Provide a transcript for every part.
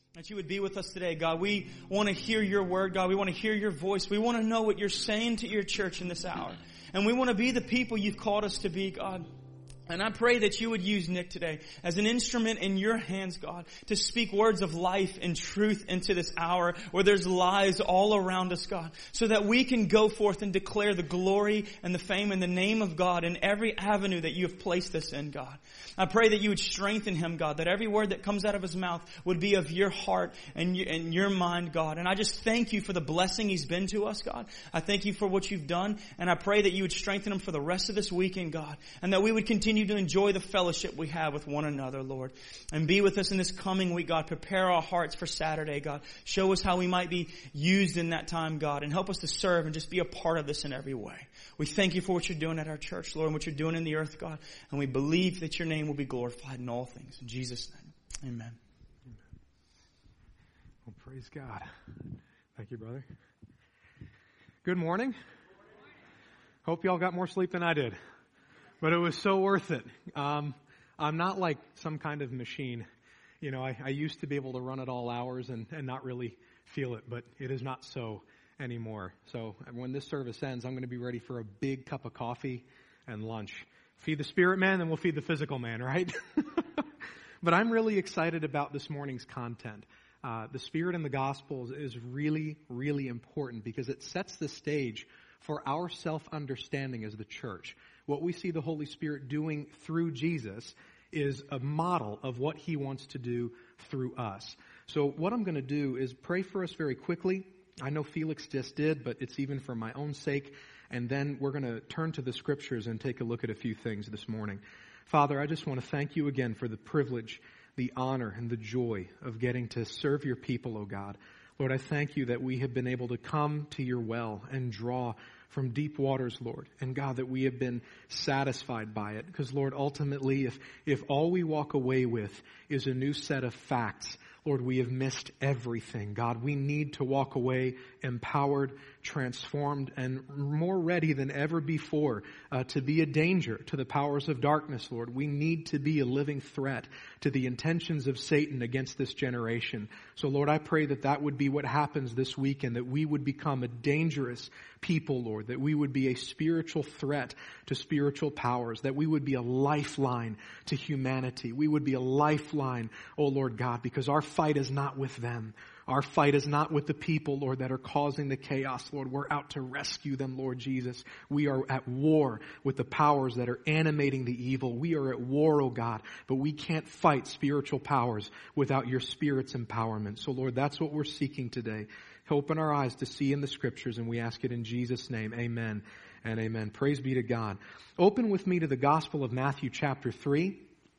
That you would be with us today, God. We want to hear your word, God. We want to hear your voice. We want to know what you're saying to your church in this hour. And we want to be the people you've called us to be, God. And I pray that you would use Nick today as an instrument in your hands, God, to speak words of life and truth into this hour where there's lies all around us, God, so that we can go forth and declare the glory and the fame and the name of God in every avenue that you have placed us in, God. I pray that you would strengthen him, God, that every word that comes out of his mouth would be of your heart and your mind, God. And I just thank you for the blessing he's been to us, God. I thank you for what you've done, and I pray that you would strengthen him for the rest of this weekend, God, and that we would continue to enjoy the fellowship we have with one another, Lord. And be with us in this coming week, God. Prepare our hearts for Saturday, God. Show us how we might be used in that time, God, and help us to serve and just be a part of this in every way. We thank you for what you're doing at our church, Lord, and what you're doing in the earth, God. And we believe that your name will be glorified in all things. In Jesus' name, amen. Well, praise God. Thank you, brother. Good morning. Hope y'all got more sleep than I did. But it was so worth it. I'm not like some kind of machine. You know, I used to be able to run at all hours and not really feel it, but it is not so anymore. So when this service ends, I'm going to be ready for a big cup of coffee and lunch. Feed the spirit man, then we'll feed the physical man, right? But I'm really excited about this morning's content. The Spirit and the Gospels is really, really important because it sets the stage for our self-understanding as the church. What we see the Holy Spirit doing through Jesus is a model of what he wants to do through us. So what I'm going to do is pray for us very quickly. I know Felix just did, but it's even for my own sake. And then we're going to turn to the Scriptures and take a look at a few things this morning. Father, I just want to thank you again for the privilege, the honor, and the joy of getting to serve your people, oh God. Lord, I thank you that we have been able to come to your well and draw from deep waters, Lord. And God, that we have been satisfied by it. Because, Lord, ultimately, if all we walk away with is a new set of facts, Lord, we have missed everything. God, we need to walk away empowered, transformed, and more ready than ever before to be a danger to the powers of darkness, Lord. We need to be a living threat to the intentions of Satan against this generation. So, Lord, I pray that that would be what happens this weekend, that we would become a dangerous people, Lord, that we would be a spiritual threat to spiritual powers, that we would be a lifeline to humanity. We would be a lifeline, oh Lord God, because our fight is not with them. Our fight is not with the people, Lord, that are causing the chaos, Lord. We're out to rescue them, Lord Jesus. We are at war with the powers that are animating the evil. We are at war, oh God, but we can't fight spiritual powers without your Spirit's empowerment. So, Lord, that's what we're seeking today. Open our eyes to see in the Scriptures, and we ask it in Jesus' name. Amen and amen. Praise be to God. Open with me to the Gospel of Matthew chapter 3.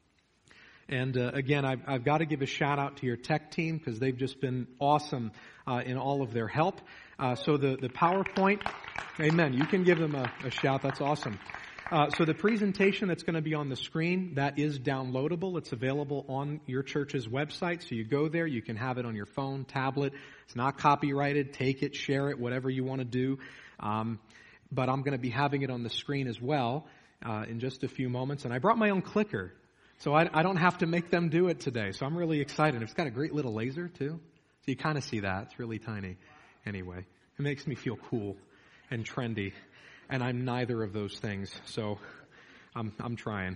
And again, I've got to give a shout out to your tech team because they've just been awesome in all of their help. So the PowerPoint, amen. You can give them a shout. That's awesome. So the presentation that's going to be on the screen, that is downloadable. It's available on your church's website. So you go there, you can have it on your phone, tablet. It's not copyrighted. Take it, share it, whatever you want to do. But I'm going to be having it on the screen as well in just a few moments. And I brought my own clicker. So I don't have to make them do it today. So I'm really excited. It's got a great little laser too. So you kind of see that. It's really tiny. Anyway, it makes me feel cool and trendy. And I'm neither of those things. So I'm trying.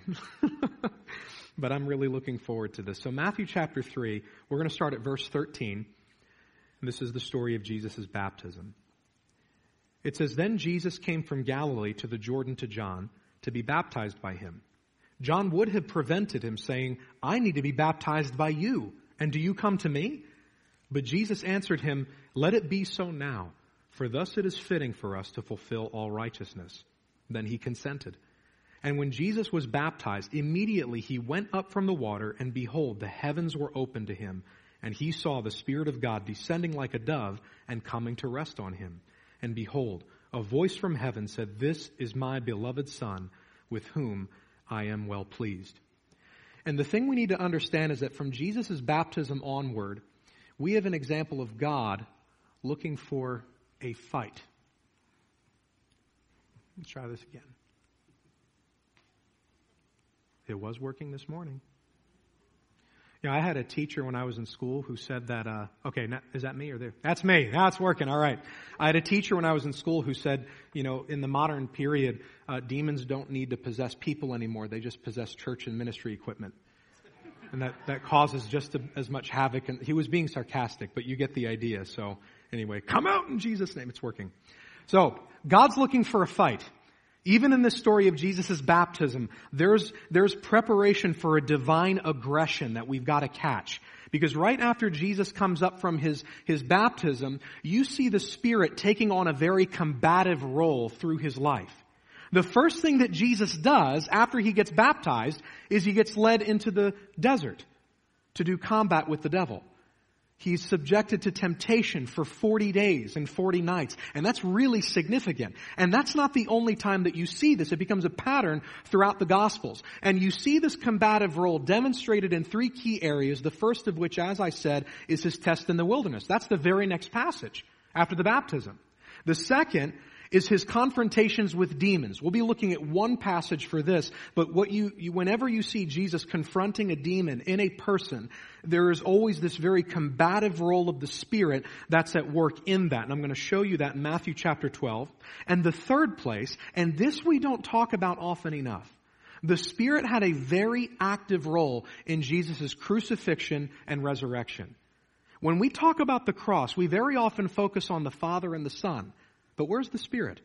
But I'm really looking forward to this. So Matthew chapter 3, we're going to start at verse 13. And this is the story of Jesus' baptism. It says, "Then Jesus came from Galilee to the Jordan to John to be baptized by him. John would have prevented him, saying, 'I need to be baptized by you, and do you come to me?' But Jesus answered him, 'Let it be so now, for thus it is fitting for us to fulfill all righteousness.' Then he consented. And when Jesus was baptized, immediately he went up from the water, and behold, the heavens were opened to him, and he saw the Spirit of God descending like a dove and coming to rest on him. And behold, a voice from heaven said, 'This is my beloved Son, with whom I am well pleased.'" And the thing we need to understand is that from Jesus' baptism onward, we have an example of God looking for a fight. Let's try this again. It was working this morning. Yeah, I had a teacher when I was in school who said that, is that me or there? That's me. Now it's working. All right. I had a teacher when I was in school who said, in the modern period, demons don't need to possess people anymore. They just possess church and ministry equipment. And that causes just as much havoc. And he was being sarcastic, but you get the idea. So anyway, come out in Jesus' name. It's working. So God's looking for a fight. Even in this story of Jesus' baptism, there's preparation for a divine aggression that we've got to catch. Because right after Jesus comes up from his baptism, you see the Spirit taking on a very combative role through his life. The first thing that Jesus does after he gets baptized is he gets led into the desert to do combat with the devil. He's subjected to temptation for 40 days and 40 nights. And that's really significant. And that's not the only time that you see this. It becomes a pattern throughout the Gospels. And you see this combative role demonstrated in 3 key areas, the first of which, as I said, is his test in the wilderness. That's the very next passage after the baptism. The second is his confrontations with demons. We'll be looking at one passage for this, but whenever you see Jesus confronting a demon in a person, there is always this very combative role of the Spirit that's at work in that. And I'm going to show you that in Matthew chapter 12. And the third place, and this we don't talk about often enough, the Spirit had a very active role in Jesus' crucifixion and resurrection. When we talk about the cross, we very often focus on the Father and the Son. But where's the Spirit?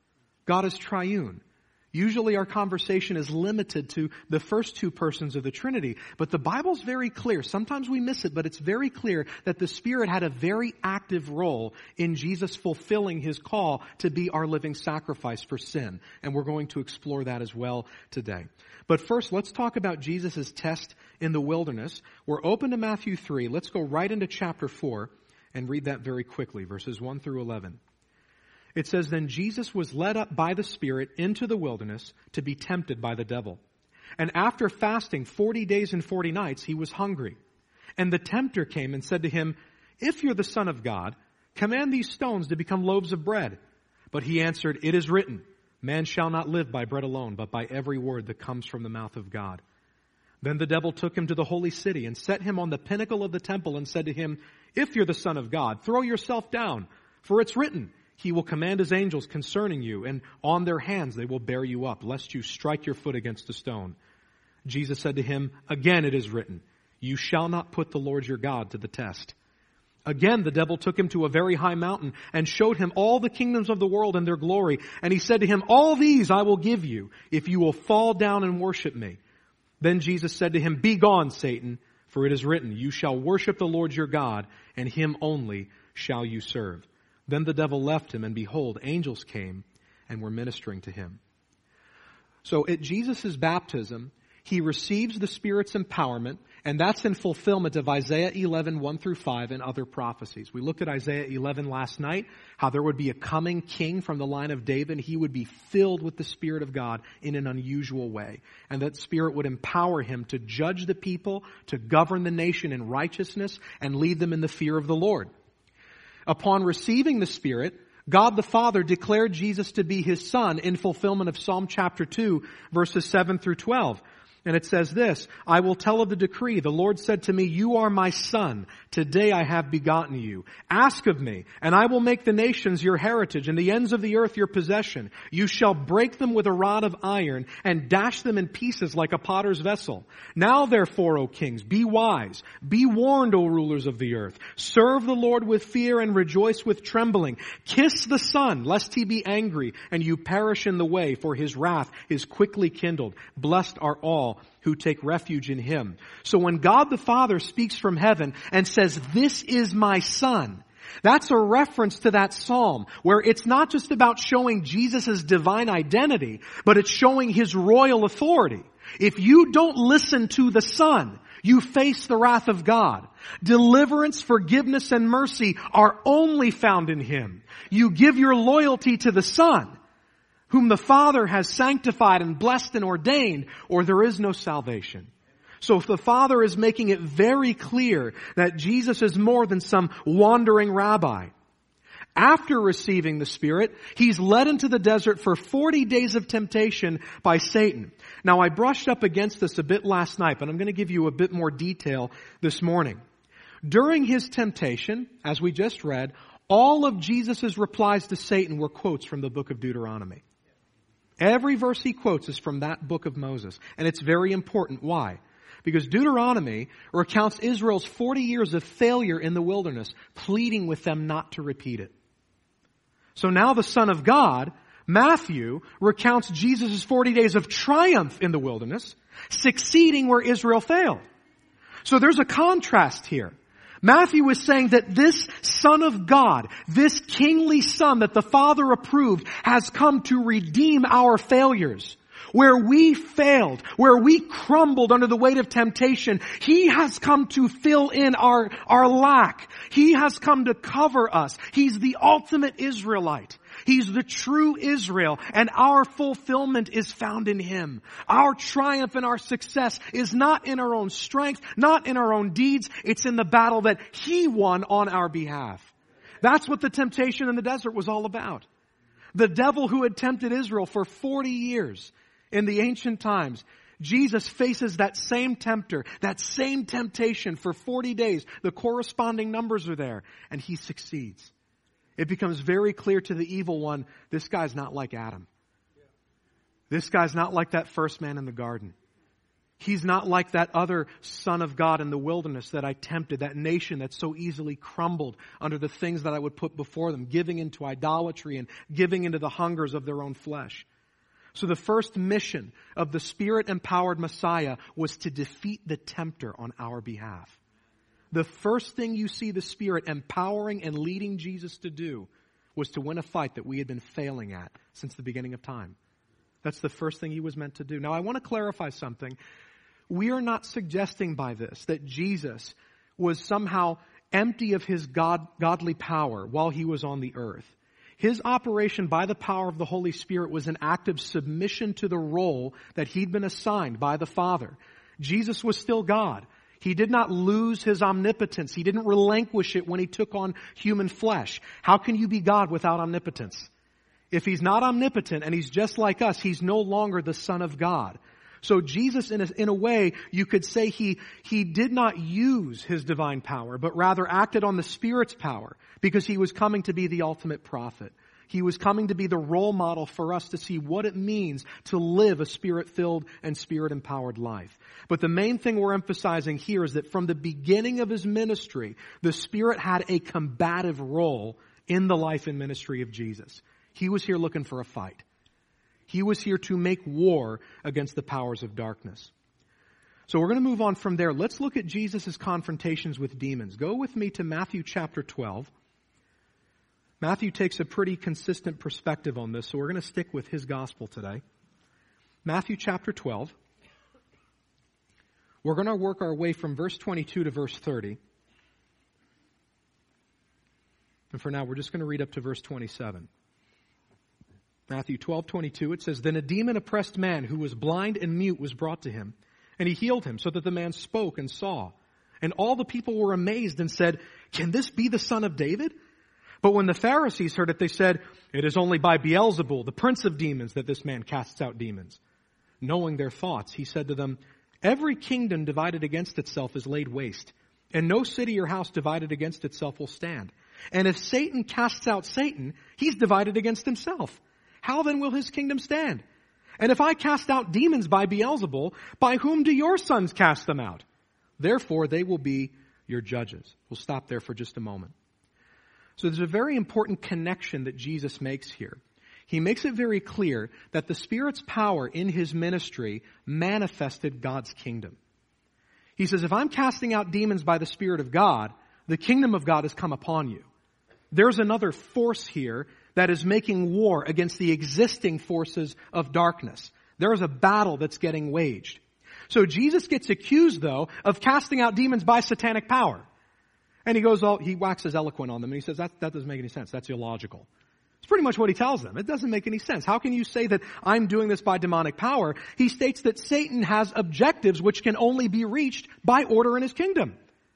God is triune. Usually our conversation is limited to the first 2 persons of the Trinity. But the Bible's very clear. Sometimes we miss it, but it's very clear that the Spirit had a very active role in Jesus fulfilling his call to be our living sacrifice for sin. And we're going to explore that as well today. But first, let's talk about Jesus' test in the wilderness. We're open to Matthew 3. Let's go right into chapter 4 and read that very quickly, verses 1 through 11. It says, "Then Jesus was led up by the Spirit into the wilderness to be tempted by the devil. And after fasting 40 days and 40 nights, he was hungry. And the tempter came and said to him, 'If you're the Son of God, command these stones to become loaves of bread.' But he answered, 'It is written, man shall not live by bread alone, but by every word that comes from the mouth of God.' Then the devil took him to the holy city and set him on the pinnacle of the temple and said to him, 'If you're the Son of God, throw yourself down, for it's written, He will command His angels concerning you, and on their hands they will bear you up, lest you strike your foot against a stone.' Jesus said to him, 'Again it is written, you shall not put the Lord your God to the test.' Again the devil took him to a very high mountain and showed him all the kingdoms of the world and their glory. And he said to him, 'All these I will give you, if you will fall down and worship me.' Then Jesus said to him, 'Begone, Satan, for it is written, you shall worship the Lord your God, and Him only shall you serve.' Then the devil left him, and behold, angels came and were ministering to him." So at Jesus' baptism, he receives the Spirit's empowerment, and that's in fulfillment of Isaiah 11, 1 through 5, and other prophecies. We looked at Isaiah 11 last night, how there would be a coming king from the line of David. He would be filled with the Spirit of God in an unusual way. And that Spirit would empower him to judge the people, to govern the nation in righteousness, and lead them in the fear of the Lord. Upon receiving the Spirit, God the Father declared Jesus to be His Son in fulfillment of Psalm chapter 2, verses 7 through 12. And it says this, "I will tell of the decree. The Lord said to me, you are my son. Today I have begotten you. Ask of me, and I will make the nations your heritage and the ends of the earth your possession. You shall break them with a rod of iron and dash them in pieces like a potter's vessel. Now therefore, O kings, be wise. Be warned, O rulers of the earth. Serve the Lord with fear and rejoice with trembling. Kiss the Son, lest He be angry and you perish in the way, for His wrath is quickly kindled. Blessed are all who take refuge in Him." So when God the Father speaks from heaven and says, "This is my Son," that's a reference to that psalm where it's not just about showing Jesus' divine identity, but it's showing His royal authority. If you don't listen to the Son, you face the wrath of God. Deliverance, forgiveness, and mercy are only found in Him. You give your loyalty to the Son, whom the Father has sanctified and blessed and ordained, or there is no salvation. So if the Father is making it very clear that Jesus is more than some wandering rabbi. After receiving the Spirit, he's led into the desert for 40 days of temptation by Satan. Now, I brushed up against this a bit last night, but I'm going to give you a bit more detail this morning. During his temptation, as we just read, all of Jesus' replies to Satan were quotes from the book of Deuteronomy. Every verse he quotes is from that book of Moses. And it's very important. Why? Because Deuteronomy recounts Israel's 40 years of failure in the wilderness, pleading with them not to repeat it. So now the Son of God, Matthew, recounts Jesus' 40 days of triumph in the wilderness, succeeding where Israel failed. So there's a contrast here. Matthew is saying that this Son of God, this kingly Son that the Father approved, has come to redeem our failures. Where we failed, where we crumbled under the weight of temptation, He has come to fill in our lack. He has come to cover us. He's the ultimate Israelite. He's the true Israel, and our fulfillment is found in Him. Our triumph and our success is not in our own strength, not in our own deeds. It's in the battle that He won on our behalf. That's what the temptation in the desert was all about. The devil who had tempted Israel for 40 years in the ancient times, Jesus faces that same tempter, that same temptation for 40 days. The corresponding numbers are there, and he succeeds. It becomes very clear to the evil one, this guy's not like Adam. This guy's not like that first man in the garden. He's not like that other son of God in the wilderness that I tempted, that nation that so easily crumbled under the things that I would put before them, giving into idolatry and giving into the hungers of their own flesh. So the first mission of the Spirit-empowered Messiah was to defeat the tempter on our behalf. The first thing you see the Spirit empowering and leading Jesus to do was to win a fight that we had been failing at since the beginning of time. That's the first thing He was meant to do. Now, I want to clarify something. We are not suggesting by this that Jesus was somehow empty of His godly power while He was on the earth. His operation by the power of the Holy Spirit was an act of submission to the role that He'd been assigned by the Father. Jesus was still God. He did not lose His omnipotence. He didn't relinquish it when He took on human flesh. How can you be God without omnipotence? If He's not omnipotent and He's just like us, He's no longer the Son of God. So Jesus, in a way, you could say He did not use His divine power, but rather acted on the Spirit's power because He was coming to be the ultimate prophet. He was coming to be the role model for us to see what it means to live a Spirit-filled and Spirit-empowered life. But the main thing we're emphasizing here is that from the beginning of His ministry, the Spirit had a combative role in the life and ministry of Jesus. He was here looking for a fight. He was here to make war against the powers of darkness. So we're going to move on from there. Let's look at Jesus' confrontations with demons. Go with me to Matthew chapter 12. Matthew takes a pretty consistent perspective on this, so we're going to stick with his gospel today. Matthew chapter 12. We're going to work our way from verse 22 to verse 30. And for now, we're just going to read up to verse 27. Matthew 12:22, it says, "Then a demon-oppressed man who was blind and mute was brought to him, and he healed him so that the man spoke and saw. And all the people were amazed and said, 'Can this be the son of David?' But when the Pharisees heard it, they said, 'It is only by Beelzebul, the prince of demons, that this man casts out demons.' Knowing their thoughts, he said to them, 'Every kingdom divided against itself is laid waste, and no city or house divided against itself will stand. And if Satan casts out Satan, he's divided against himself. How then will his kingdom stand? And if I cast out demons by Beelzebul, by whom do your sons cast them out? Therefore they will be your judges.'" We'll stop there for just a moment. So there's a very important connection that Jesus makes here. He makes it very clear that the Spirit's power in His ministry manifested God's kingdom. He says, if I'm casting out demons by the Spirit of God, the kingdom of God has come upon you. There's another force here that is making war against the existing forces of darkness. There is a battle that's getting waged. So Jesus gets accused, though, of casting out demons by satanic power. And he waxes eloquent on them, and he says, that doesn't make any sense. That's illogical. It's pretty much what he tells them. It doesn't make any sense. How can you say that I'm doing this by demonic power? He states that Satan has objectives which can only be reached by order in his kingdom.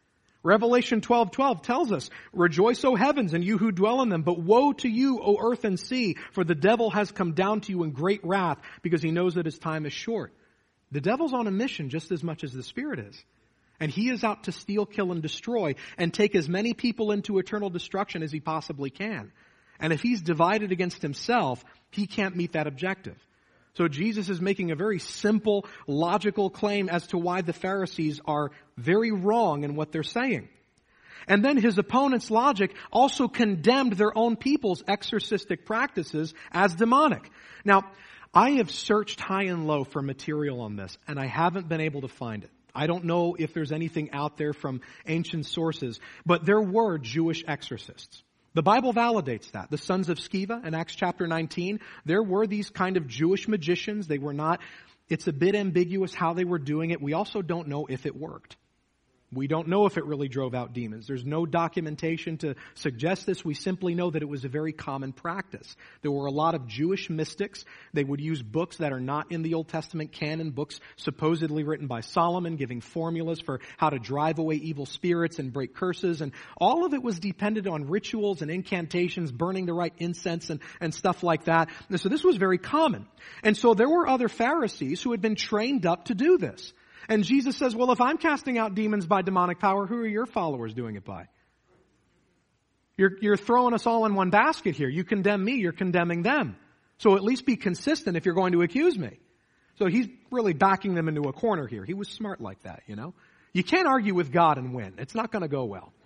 Revelation 12:12 tells us, "Rejoice, O heavens, and you who dwell in them, but woe to you, O earth and sea, for the devil has come down to you in great wrath, because he knows that his time is short." The devil's on a mission just as much as the Spirit is. And he is out to steal, kill, and destroy, and take as many people into eternal destruction as he possibly can. And if he's divided against himself, he can't meet that objective. So Jesus is making a very simple, logical claim as to why the Pharisees are very wrong in what they're saying. And then his opponent's logic also condemned their own people's exorcistic practices as demonic. Now, I have searched high and low for material on this, and I haven't been able to find it. I don't know if there's anything out there from ancient sources, but there were Jewish exorcists. The Bible validates that. The sons of Sceva in Acts chapter 19, there were these kind of Jewish magicians. They were not, it's a bit ambiguous how they were doing it. We also don't know if it worked. We don't know if it really drove out demons. There's no documentation to suggest this. We simply know that it was a very common practice. There were a lot of Jewish mystics. They would use books that are not in the Old Testament canon, books supposedly written by Solomon, giving formulas for how to drive away evil spirits and break curses. And all of it was dependent on rituals and incantations, burning the right incense and stuff like that. And so this was very common. And so there were other Pharisees who had been trained up to do this. And Jesus says, well, if I'm casting out demons by demonic power, who are your followers doing it by? You're throwing us all in one basket here. You condemn me, you're condemning them. So at least be consistent if you're going to accuse me. So he's really backing them into a corner here. He was smart like that, you know. You can't argue with God and win. It's not going to go well.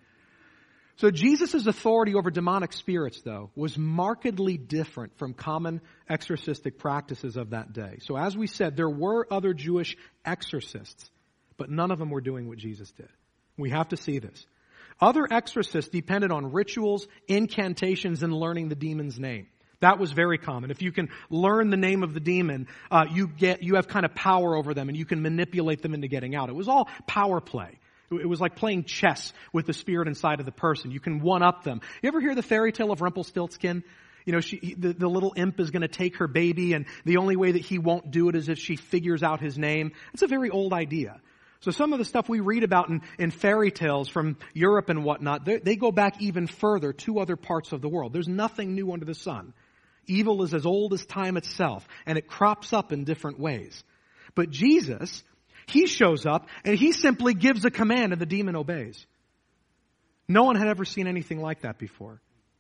So Jesus' authority over demonic spirits, though, was markedly different from common exorcistic practices of that day. So as we said, there were other Jewish exorcists, but none of them were doing what Jesus did. We have to see this. Other exorcists depended on rituals, incantations, and learning the demon's name. That was very common. If you can learn the name of the demon, you have kind of power over them, and you can manipulate them into getting out. It was all power play. It was like playing chess with the spirit inside of the person. You can one-up them. You ever hear the fairy tale of Rumpelstiltskin? You know, the little imp is going to take her baby, and the only way that he won't do it is if she figures out his name. It's a very old idea. So some of the stuff we read about in fairy tales from Europe and whatnot, they go back even further to other parts of the world. There's nothing new under the sun. Evil is as old as time itself, and it crops up in different ways. But Jesus, he shows up and he simply gives a command and the demon obeys. No one had ever seen anything like that before.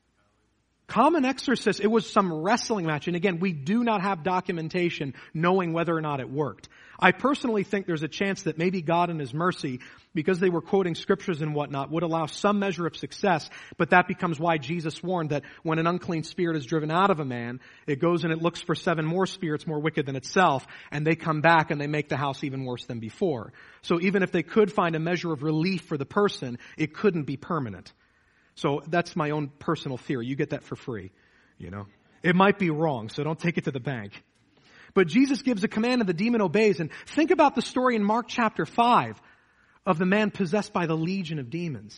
Common exorcist, it was some wrestling match. And again, we do not have documentation knowing whether or not it worked. I personally think there's a chance that maybe God in His mercy, because they were quoting scriptures and whatnot, would allow some measure of success. But that becomes why Jesus warned that when an unclean spirit is driven out of a man, it goes and it looks for 7 more spirits more wicked than itself. And they come back and they make the house even worse than before. So even if they could find a measure of relief for the person, it couldn't be permanent. So that's my own personal theory. You get that for free, you know. It might be wrong, so don't take it to the bank. But Jesus gives a command and the demon obeys. And think about the story in Mark chapter 5 of the man possessed by the legion of demons.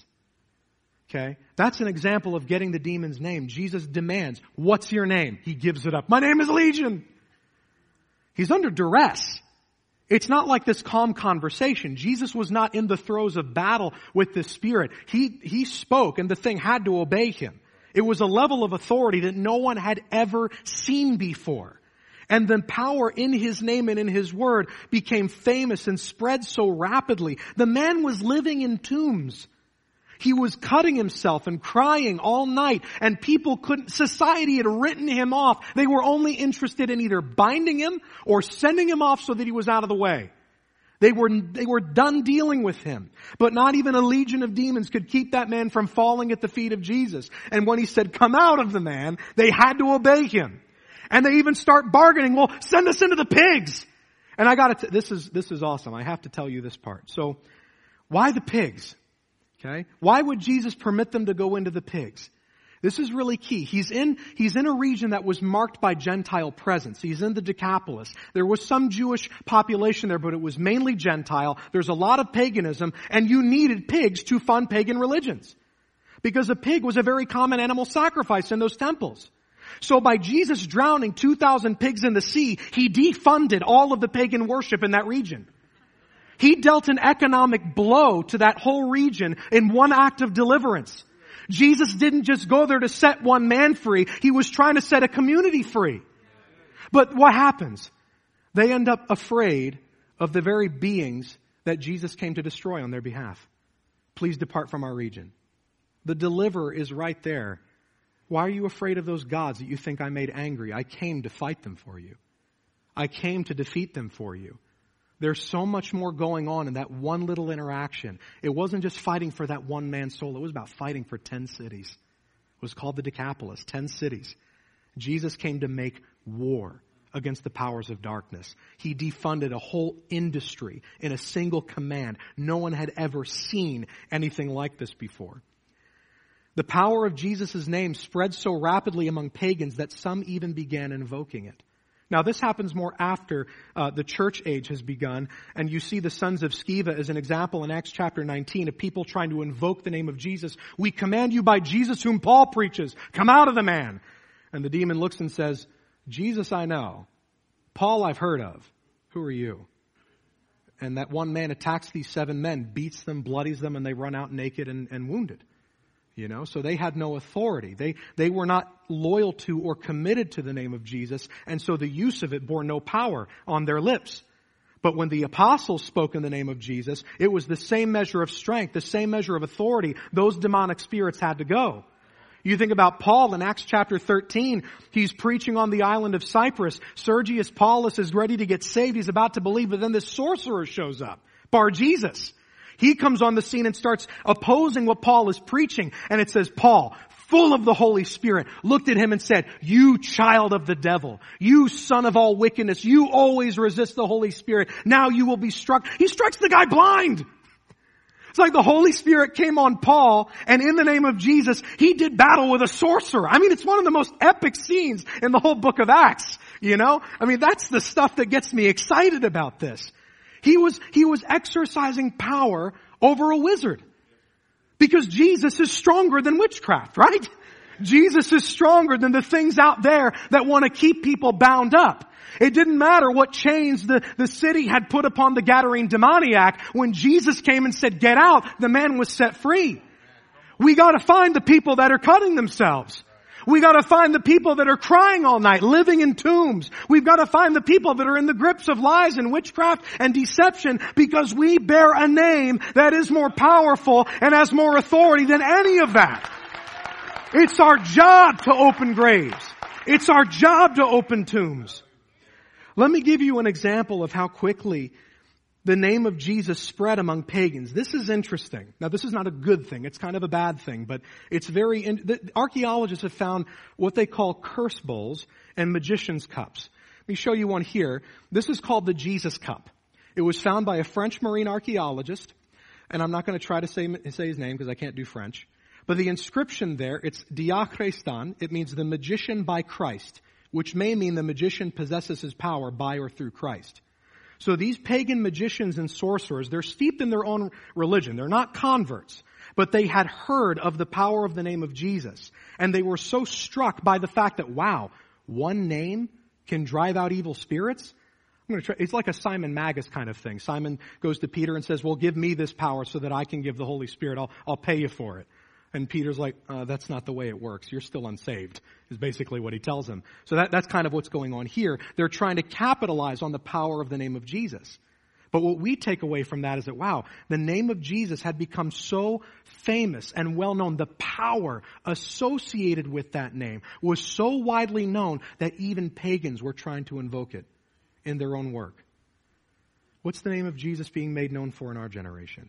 Okay? That's an example of getting the demon's name. Jesus demands, what's your name? He gives it up. My name is Legion. He's under duress. It's not like this calm conversation. Jesus was not in the throes of battle with this spirit. He spoke and the thing had to obey him. It was a level of authority that no one had ever seen before. And the power in His name and in His word became famous and spread so rapidly. The man was living in tombs. He was cutting himself and crying all night, and society had written him off. They were only interested in either binding him or sending him off so that he was out of the way. They were done dealing with him. But not even a legion of demons could keep that man from falling at the feet of Jesus. And when He said, come out of the man, they had to obey Him. And they even start bargaining, well, send us into the pigs. And this is awesome. I have to tell you this part. So, why the pigs? Okay? Why would Jesus permit them to go into the pigs? This is really key. He's in a region that was marked by Gentile presence. He's in the Decapolis. There was some Jewish population there, but it was mainly Gentile. There's a lot of paganism, and you needed pigs to fund pagan religions. Because a pig was a very common animal sacrifice in those temples. So by Jesus drowning 2,000 pigs in the sea, He defunded all of the pagan worship in that region. He dealt an economic blow to that whole region in one act of deliverance. Jesus didn't just go there to set one man free. He was trying to set a community free. But what happens? They end up afraid of the very beings that Jesus came to destroy on their behalf. Please depart from our region. The deliverer is right there. Why are you afraid of those gods that you think I made angry? I came to fight them for you. I came to defeat them for you. There's so much more going on in that one little interaction. It wasn't just fighting for that one man's soul. It was about fighting for 10 cities. It was called the Decapolis, 10 cities. Jesus came to make war against the powers of darkness. He defunded a whole industry in a single command. No one had ever seen anything like this before. The power of Jesus' name spread so rapidly among pagans that some even began invoking it. Now, this happens more after the church age has begun, and you see the sons of Sceva as an example in Acts chapter 19 of people trying to invoke the name of Jesus. We command you by Jesus whom Paul preaches, come out of the man. And the demon looks and says, Jesus I know, Paul I've heard of. Who are you? And that one man attacks these 7 men, beats them, bloodies them, and they run out naked and wounded. You know, so they had no authority. They were not loyal to or committed to the name of Jesus, and so the use of it bore no power on their lips. But when the apostles spoke in the name of Jesus, it was the same measure of strength, the same measure of authority. Those demonic spirits had to go. You think about Paul in Acts chapter 13. He's preaching on the island of Cyprus. Sergius Paulus is ready to get saved. He's about to believe, but then this sorcerer shows up, Bar-Jesus. He comes on the scene and starts opposing what Paul is preaching. And it says, Paul, full of the Holy Spirit, looked at him and said, you child of the devil, you son of all wickedness, you always resist the Holy Spirit. Now you will be struck. He strikes the guy blind. It's like the Holy Spirit came on Paul, and in the name of Jesus, he did battle with a sorcerer. I mean, it's one of the most epic scenes in the whole book of Acts, you know? I mean, that's the stuff that gets me excited about this. He was exercising power over a wizard. Because Jesus is stronger than witchcraft, right? Jesus is stronger than the things out there that want to keep people bound up. It didn't matter what chains the city had put upon the Gadarene demoniac. When Jesus came and said, get out, the man was set free. We got to find the people that are cutting themselves. We got to find the people that are crying all night, living in tombs. We've got to find the people that are in the grips of lies and witchcraft and deception, because we bear a name that is more powerful and has more authority than any of that. It's our job to open graves. It's our job to open tombs. Let me give you an example of how quickly the name of Jesus spread among pagans. This is interesting. Now, this is not a good thing. It's kind of a bad thing, but it's archaeologists have found what they call curse bowls and magician's cups. Let me show you one here. This is called the Jesus cup. It was found by a French marine archaeologist, and I'm not going to try to say his name because I can't do French. But the inscription there, it's Diachrestan. It means the magician by Christ, which may mean the magician possesses his power by or through Christ. So these pagan magicians and sorcerers, they're steeped in their own religion. They're not converts, but they had heard of the power of the name of Jesus. And they were so struck by the fact that, wow, one name can drive out evil spirits. I'm going to try. It's like a Simon Magus kind of thing. Simon goes to Peter and says, well, give me this power so that I can give the Holy Spirit. I'll pay you for it. And Peter's like, that's not the way it works. You're still unsaved, is basically what he tells him. So that's kind of what's going on here. They're trying to capitalize on the power of the name of Jesus. But what we take away from that is that, wow, the name of Jesus had become so famous and well known. The power associated with that name was so widely known that even pagans were trying to invoke it in their own work. What's the name of Jesus being made known for in our generation?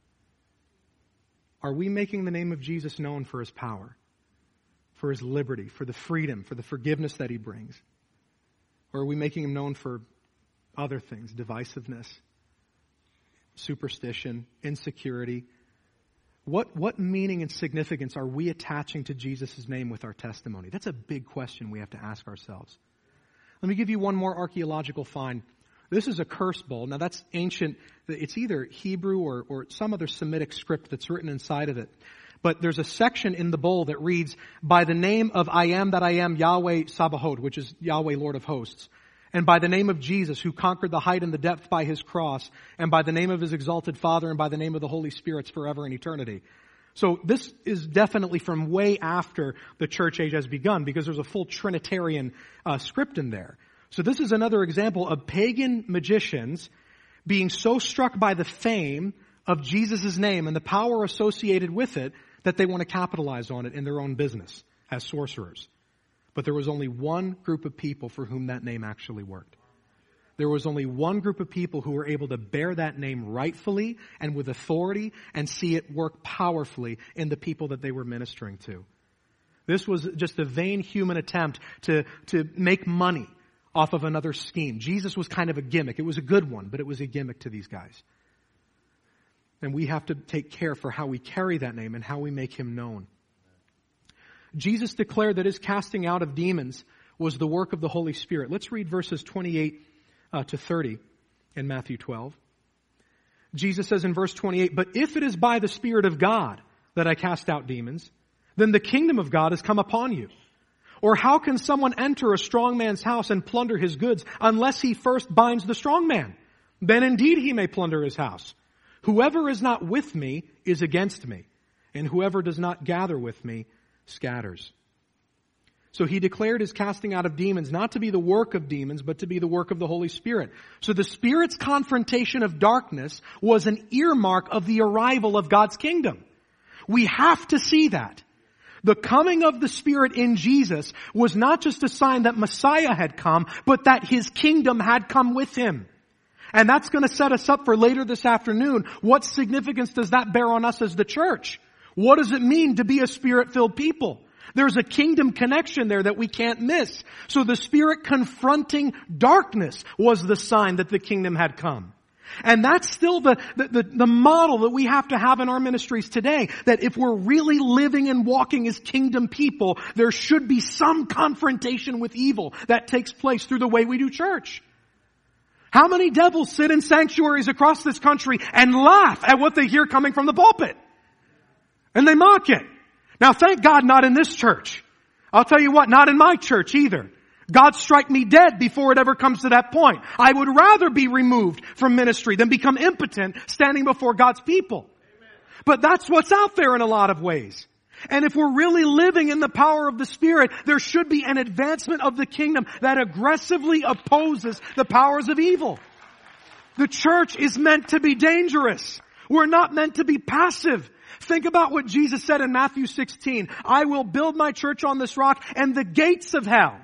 Are we making the name of Jesus known for his power, for his liberty, for the freedom, for the forgiveness that he brings? Or are we making him known for other things, divisiveness, superstition, insecurity? What meaning and significance are we attaching to Jesus' name with our testimony? That's a big question we have to ask ourselves. Let me give you one more archaeological find. This is a curse bowl. Now that's ancient. It's either Hebrew or some other Semitic script that's written inside of it. But there's a section in the bowl that reads, by the name of I am that I am, Yahweh Sabaoth, which is Yahweh Lord of Hosts. and by the name of Jesus, who conquered the height and the depth by his cross, and by the name of his exalted Father, and by the name of the Holy Spirit forever and eternity. So this is definitely from way after the church age has begun, because there's a full Trinitarian script in there. So this is another example of pagan magicians being so struck by the fame of Jesus' name and the power associated with it that they want to capitalize on it in their own business as sorcerers. But there was only one group of people for whom that name actually worked. There was only one group of people who were able to bear that name rightfully and with authority and see it work powerfully in the people that they were ministering to. This was just a vain human attempt to make money off of another scheme. Jesus was kind of a gimmick. It was a good one, but it was a gimmick to these guys. And we have to take care for how we carry that name and how we make him known. Jesus declared that his casting out of demons was the work of the Holy Spirit. Let's read verses 28 to 30 in Matthew 12. Jesus says in verse 28, "But if it is by the Spirit of God that I cast out demons, then the kingdom of God has come upon you. Or how can someone enter a strong man's house and plunder his goods unless he first binds the strong man? Then indeed he may plunder his house. Whoever is not with me is against me, and whoever does not gather with me scatters." So he declared his casting out of demons not to be the work of demons, but to be the work of the Holy Spirit. So the Spirit's confrontation of darkness was an earmark of the arrival of God's kingdom. We have to see that. The coming of the Spirit in Jesus was not just a sign that Messiah had come, but that his kingdom had come with him. And that's going to set us up for later this afternoon. What significance does that bear on us as the church? What does it mean to be a Spirit-filled people? There's a kingdom connection there that we can't miss. So the Spirit confronting darkness was the sign that the kingdom had come. And that's still the model that we have to have in our ministries today. That if we're really living and walking as kingdom people, there should be some confrontation with evil that takes place through the way we do church. How many devils sit in sanctuaries across this country and laugh at what they hear coming from the pulpit? And they mock it. Now thank God not in this church. I'll tell you what, not in my church either. God strike me dead before it ever comes to that point. I would rather be removed from ministry than become impotent standing before God's people. Amen. But that's what's out there in a lot of ways. And if we're really living in the power of the Spirit, there should be an advancement of the kingdom that aggressively opposes the powers of evil. The church is meant to be dangerous. We're not meant to be passive. Think about what Jesus said in Matthew 16. "I will build my church on this rock, and the gates of hell."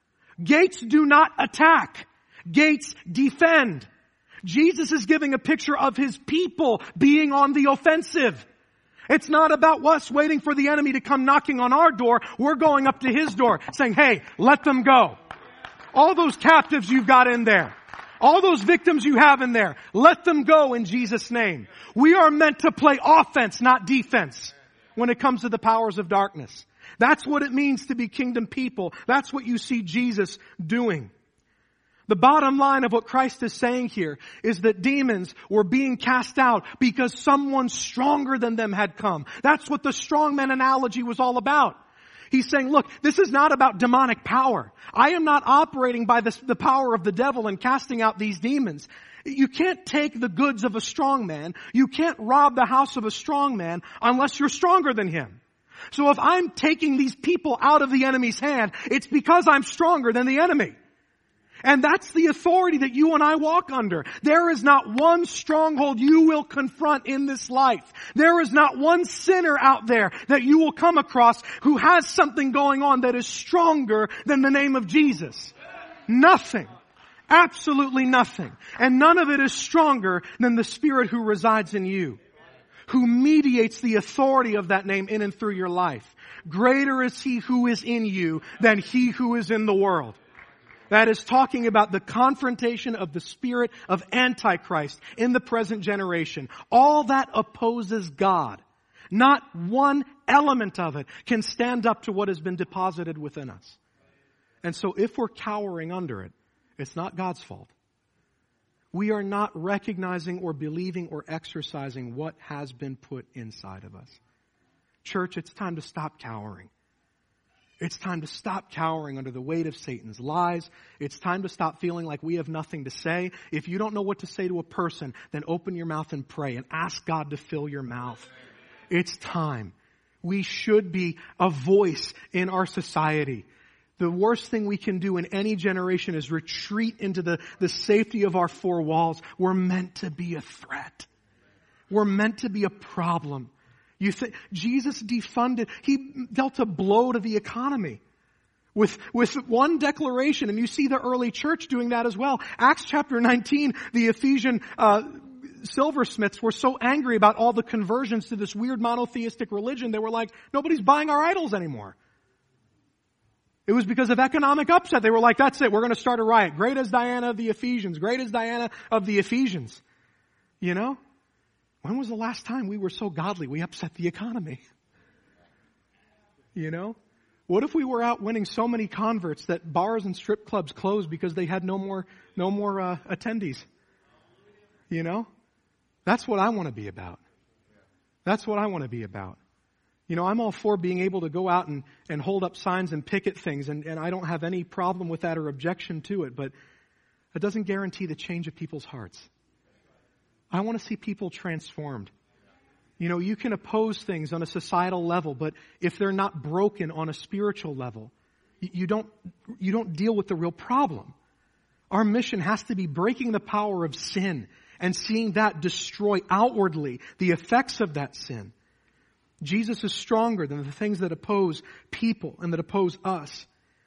Gates do not attack. Gates defend. Jesus is giving a picture of his people being on the offensive. It's not about us waiting for the enemy to come knocking on our door. We're going up to his door saying, "Hey, let them go. All those captives you've got in there. All those victims you have in there. Let them go in Jesus' name." We are meant to play offense, not defense, when it comes to the powers of darkness. That's what it means to be kingdom people. That's what you see Jesus doing. The bottom line of what Christ is saying here is that demons were being cast out because someone stronger than them had come. That's what the strongman analogy was all about. He's saying, look, this is not about demonic power. I am not operating by the power of the devil and casting out these demons. You can't take the goods of a strong man. You can't rob the house of a strong man unless you're stronger than him. So if I'm taking these people out of the enemy's hand, it's because I'm stronger than the enemy. And that's the authority that you and I walk under. There is not one stronghold you will confront in this life. There is not one sinner out there that you will come across who has something going on that is stronger than the name of Jesus. Nothing. Absolutely nothing. And none of it is stronger than the Spirit who resides in you, who mediates the authority of that name in and through your life. Greater is He who is in you than he who is in the world. That is talking about the confrontation of the spirit of Antichrist in the present generation. All that opposes God. Not one element of it can stand up to what has been deposited within us. And so if we're cowering under it, it's not God's fault. We are not recognizing or believing or exercising what has been put inside of us. Church, it's time to stop cowering. It's time to stop cowering under the weight of Satan's lies. It's time to stop feeling like we have nothing to say. If you don't know what to say to a person, then open your mouth and pray and ask God to fill your mouth. It's time. We should be a voice in our society. The worst thing we can do in any generation is retreat into the safety of our four walls. We're meant to be a threat. We're meant to be a problem. You think Jesus defunded, he dealt a blow to the economy with one declaration, and you see the early church doing that as well. Acts chapter 19, the Ephesian silversmiths were so angry about all the conversions to this weird monotheistic religion, they were like, nobody's buying our idols anymore. It was because of economic upset. They were like, that's it, we're going to start a riot. Great as Diana of the Ephesians. Great as Diana of the Ephesians. You know? When was the last time we were so godly we upset the economy? You know? What if we were out winning so many converts that bars and strip clubs closed because they had no more attendees? You know? That's what I want to be about. That's what I want to be about. You know, I'm all for being able to go out and hold up signs and picket things, and I don't have any problem with that or objection to it, but it doesn't guarantee the change of people's hearts. I want to see people transformed. You know, you can oppose things on a societal level, but if they're not broken on a spiritual level, you don't deal with the real problem. Our mission has to be breaking the power of sin and seeing that destroy outwardly the effects of that sin. Jesus is stronger than the things that oppose people and that oppose us.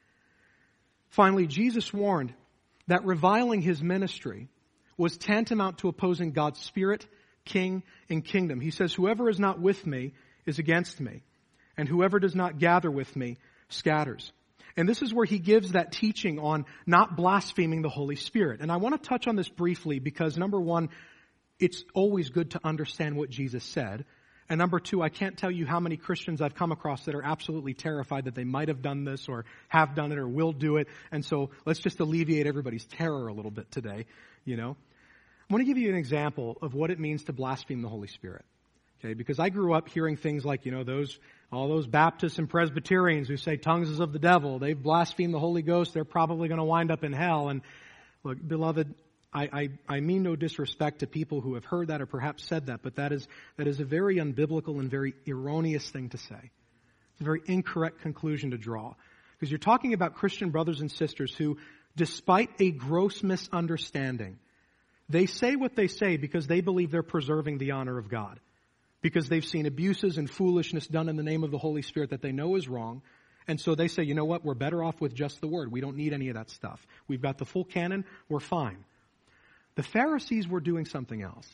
Finally, Jesus warned that reviling his ministry was tantamount to opposing God's Spirit, King, and kingdom. He says, whoever is not with me is against me, and whoever does not gather with me scatters. And this is where he gives that teaching on not blaspheming the Holy Spirit. And I want to touch on this briefly because, number one, it's always good to understand what Jesus said. And number two, I can't tell you how many Christians I've come across that are absolutely terrified that they might have done this or have done it or will do it. And so let's just alleviate everybody's terror a little bit today, you know. I want to give you an example of what it means to blaspheme the Holy Spirit. Okay, because I grew up hearing things like, you know, all those Baptists and Presbyterians who say tongues is of the devil, they've blasphemed the Holy Ghost, they're probably going to wind up in hell. And look, beloved, I mean no disrespect to people who have heard that or perhaps said that, but that is a very unbiblical and very erroneous thing to say. It's a very incorrect conclusion to draw. Because you're talking about Christian brothers and sisters who, despite a gross misunderstanding, they say what they say because they believe they're preserving the honor of God. Because they've seen abuses and foolishness done in the name of the Holy Spirit that they know is wrong. And so they say, you know what, we're better off with just the Word. We don't need any of that stuff. We've got the full canon, we're fine. The Pharisees were doing something else.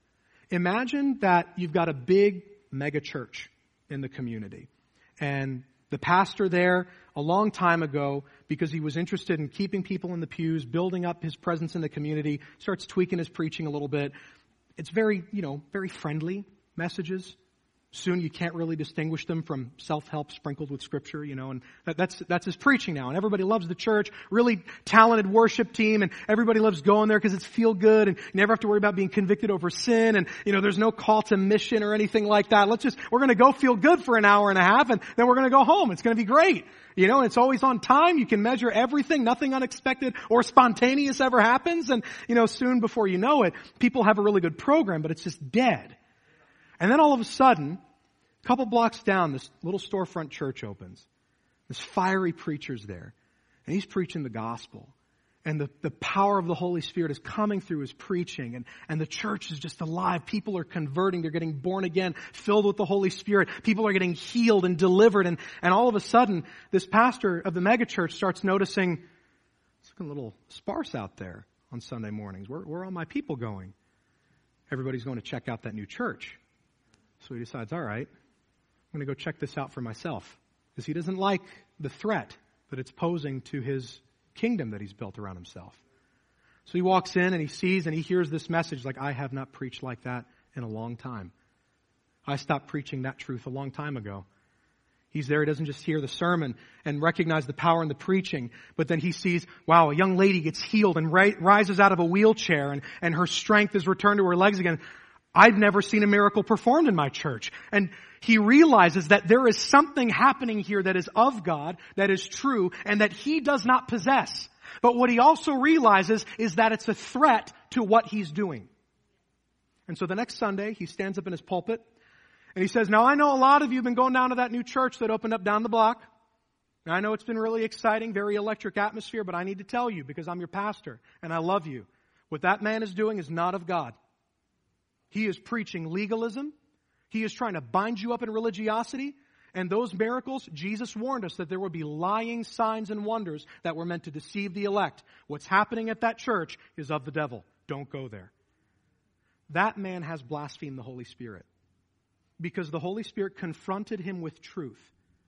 Imagine that you've got a big mega church in the community. And the pastor there, a long time ago, because he was interested in keeping people in the pews, building up his presence in the community, starts tweaking his preaching a little bit. It's very friendly messages. Soon you can't really distinguish them from self-help sprinkled with Scripture, and that's his preaching now. And everybody loves the church, really talented worship team, and everybody loves going there because it's feel good, and you never have to worry about being convicted over sin, and there's no call to mission or anything like that. We're going to go feel good for an hour and a half, and then we're going to go home. It's going to be great. And it's always on time. You can measure everything. Nothing unexpected or spontaneous ever happens. And, soon before you know it, people have a really good program, but it's just dead. And then all of a sudden, a couple blocks down, this little storefront church opens. This fiery preacher's there. And he's preaching the gospel. And the power of the Holy Spirit is coming through his preaching. And the church is just alive. People are converting. They're getting born again, filled with the Holy Spirit. People are getting healed and delivered. And all of a sudden, this pastor of the megachurch starts noticing, it's looking a little sparse out there on Sunday mornings. Where are all my people going? Everybody's going to check out that new church. So he decides, all right, I'm going to go check this out for myself. Because he doesn't like the threat that it's posing to his kingdom that he's built around himself. So he walks in and he sees and he hears this message like, I have not preached like that in a long time. I stopped preaching that truth a long time ago. He's there, he doesn't just hear the sermon and recognize the power in the preaching, but then he sees, wow, a young lady gets healed and rises out of a wheelchair and her strength is returned to her legs again. I've never seen a miracle performed in my church. And He realizes that there is something happening here that is of God, that is true, and that he does not possess. But what he also realizes is that it's a threat to what he's doing. And so the next Sunday, he stands up in his pulpit, and he says, now I know a lot of you have been going down to that new church that opened up down the block. Now I know it's been really exciting, very electric atmosphere, but I need to tell you because I'm your pastor and I love you. What that man is doing is not of God. He is preaching legalism. He is trying to bind you up in religiosity. And those miracles, Jesus warned us that there would be lying signs and wonders that were meant to deceive the elect. What's happening at that church is of the devil. Don't go there. That man has blasphemed the Holy Spirit because the Holy Spirit confronted him with truth.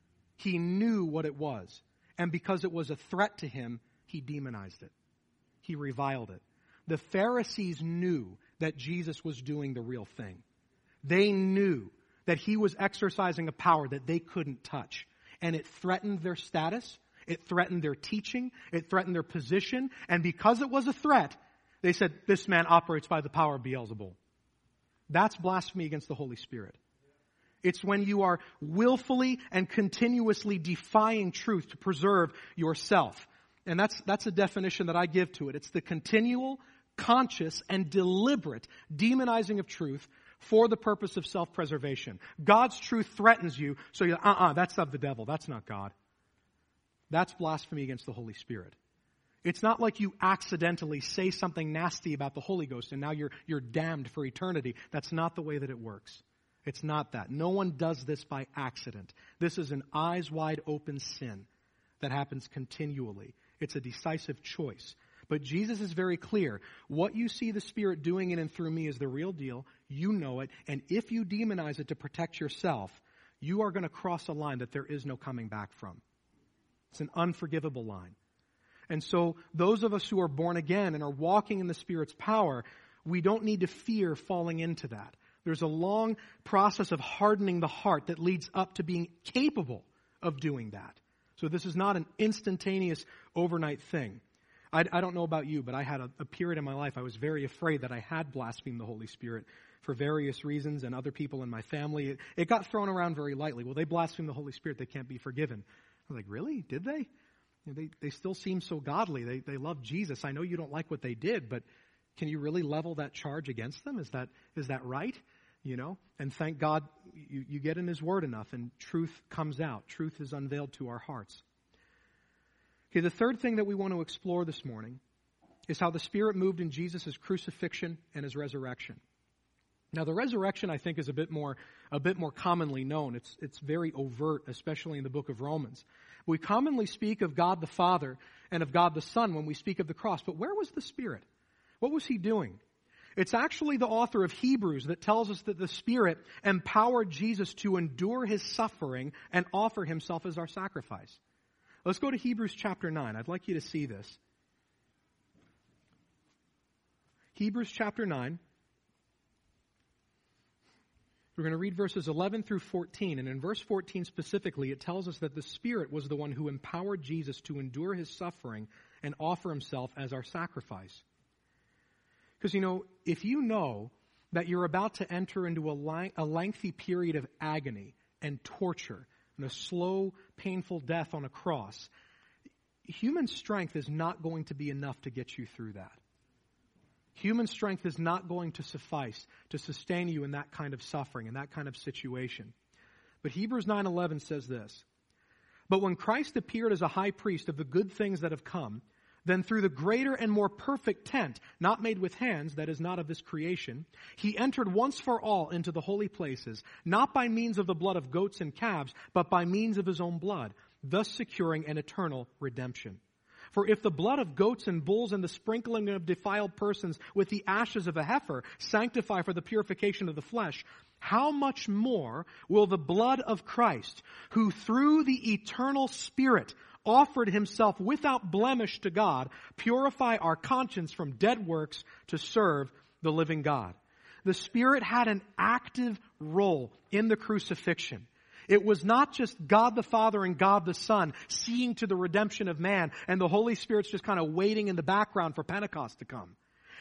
He knew what it was. And because it was a threat to him, he demonized it. He reviled it. The Pharisees knew that Jesus was doing the real thing. They knew that he was exercising a power that they couldn't touch. And it threatened their status. It threatened their teaching. It threatened their position. And because it was a threat, they said, this man operates by the power of Beelzebul. That's blasphemy against the Holy Spirit. It's when you are willfully and continuously defying truth to preserve yourself. And that's a definition that I give to it. It's the continual, conscious, and deliberate demonizing of truth for the purpose of self-preservation. God's truth threatens you, so you're, that's of the devil. That's not God. That's blasphemy against the Holy Spirit. It's not like you accidentally say something nasty about the Holy Ghost and now you're damned for eternity. That's not the way that it works. It's not that. No one does this by accident. This is an eyes wide open sin that happens continually. It's a decisive choice. But Jesus is very clear. What you see the Spirit doing in and through me is the real deal. You know it. And if you demonize it to protect yourself, you are going to cross a line that there is no coming back from. It's an unforgivable line. And so those of us who are born again and are walking in the Spirit's power, we don't need to fear falling into that. There's a long process of hardening the heart that leads up to being capable of doing that. So this is not an instantaneous overnight thing. I don't know about you, but I had a period in my life I was very afraid that I had blasphemed the Holy Spirit for various reasons, and other people in my family. It got thrown around very lightly. Well, they blaspheme the Holy Spirit, they can't be forgiven. I was like, really? Did they? They still seem so godly. They love Jesus. I know you don't like what they did, but can you really level that charge against them? Is that right? You know? And thank God you get in His Word enough and truth comes out. Truth is unveiled to our hearts. Okay, the third thing that we want to explore this morning is how the Spirit moved in Jesus' crucifixion and His resurrection. Now, the resurrection, I think, is a bit more commonly known. It's very overt, especially in the book of Romans. We commonly speak of God the Father and of God the Son when we speak of the cross. But where was the Spirit? What was He doing? It's actually the author of Hebrews that tells us that the Spirit empowered Jesus to endure His suffering and offer Himself as our sacrifice. Let's go to Hebrews chapter 9. I'd like you to see this. Hebrews chapter 9. We're going to read verses 11 through 14. And in verse 14 specifically, it tells us that the Spirit was the one who empowered Jesus to endure His suffering and offer Himself as our sacrifice. Because, if you know that you're about to enter into a lengthy period of agony and torture and a slow, painful death on a cross, human strength is not going to be enough to get you through that. Human strength is not going to suffice to sustain you in that kind of suffering, in that kind of situation. But Hebrews 9:11 says this, "But when Christ appeared as a high priest of the good things that have come, then through the greater and more perfect tent, not made with hands, that is not of this creation, He entered once for all into the holy places, not by means of the blood of goats and calves, but by means of His own blood, thus securing an eternal redemption. For if the blood of goats and bulls and the sprinkling of defiled persons with the ashes of a heifer sanctify for the purification of the flesh, how much more will the blood of Christ, who through the eternal Spirit offered Himself without blemish to God, purify our conscience from dead works to serve the living God?" The Spirit had an active role in the crucifixion. It was not just God the Father and God the Son seeing to the redemption of man and the Holy Spirit's just kind of waiting in the background for Pentecost to come.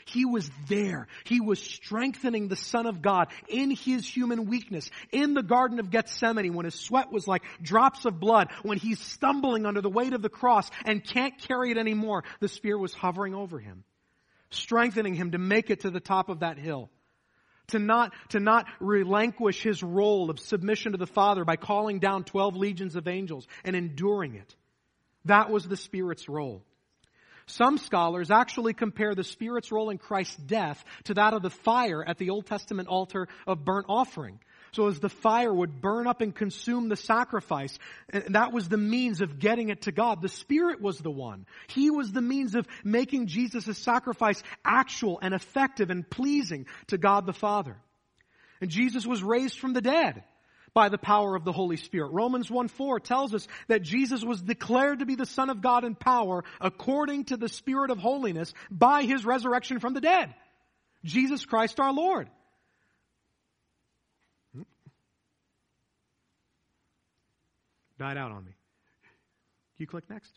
He was there. He was strengthening the Son of God in His human weakness in the Garden of Gethsemane when His sweat was like drops of blood, when He's stumbling under the weight of the cross and can't carry it anymore. The Spirit was hovering over Him, strengthening Him to make it to the top of that hill. To not relinquish His role of submission to the Father by calling down 12 legions of angels and enduring it. That was the Spirit's role. Some scholars actually compare the Spirit's role in Christ's death to that of the fire at the Old Testament altar of burnt offering. So as the fire would burn up and consume the sacrifice, and that was the means of getting it to God. The Spirit was the one. He was the means of making Jesus' sacrifice actual and effective and pleasing to God the Father. And Jesus was raised from the dead by the power of the Holy Spirit. Romans 1:4 tells us that Jesus was declared to be the Son of God in power according to the Spirit of holiness by His resurrection from the dead. Jesus Christ our Lord. Died out on me. You click next.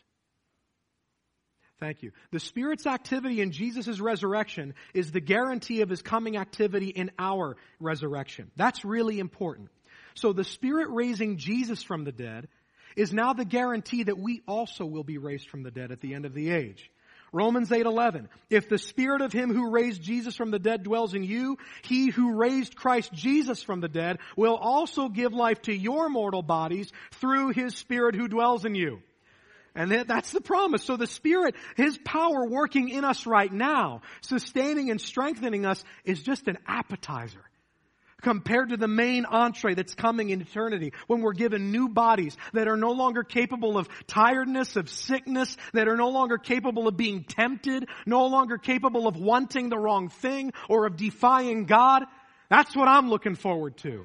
Thank you. The Spirit's activity in Jesus' resurrection is the guarantee of His coming activity in our resurrection. That's really important. So the Spirit raising Jesus from the dead is now the guarantee that we also will be raised from the dead at the end of the age. Romans 8:11, if the Spirit of Him who raised Jesus from the dead dwells in you, He who raised Christ Jesus from the dead will also give life to your mortal bodies through His Spirit who dwells in you. And that's the promise. So the Spirit, His power working in us right now, sustaining and strengthening us, is just an appetizer compared to the main entree that's coming in eternity when we're given new bodies that are no longer capable of tiredness, of sickness, that are no longer capable of being tempted, no longer capable of wanting the wrong thing or of defying God. That's what I'm looking forward to.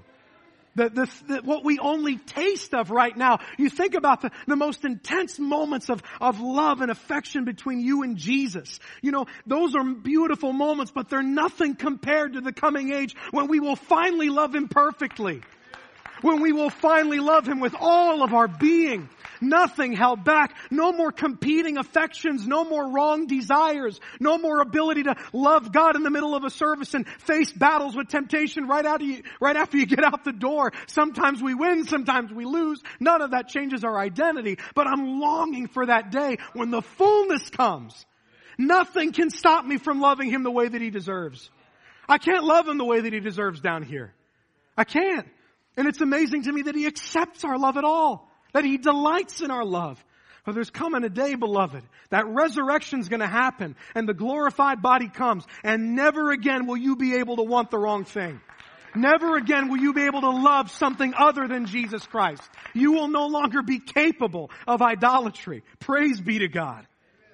What we only taste of right now. You think about the most intense moments of love and affection between you and Jesus. You know, those are beautiful moments, but they're nothing compared to the coming age when we will finally love Him perfectly. When we will finally love Him with all of our being. Nothing held back. No more competing affections. No more wrong desires. No more ability to love God in the middle of a service and face battles with temptation right after you get out the door. Sometimes we win. Sometimes we lose. None of that changes our identity. But I'm longing for that day when the fullness comes. Nothing can stop me from loving Him the way that He deserves. I can't love Him the way that He deserves down here. I can't. And it's amazing to me that He accepts our love at all. That He delights in our love. But there's coming a day, beloved, that resurrection's going to happen and the glorified body comes, and never again will you be able to want the wrong thing. Never again will you be able to love something other than Jesus Christ. You will no longer be capable of idolatry. Praise be to God.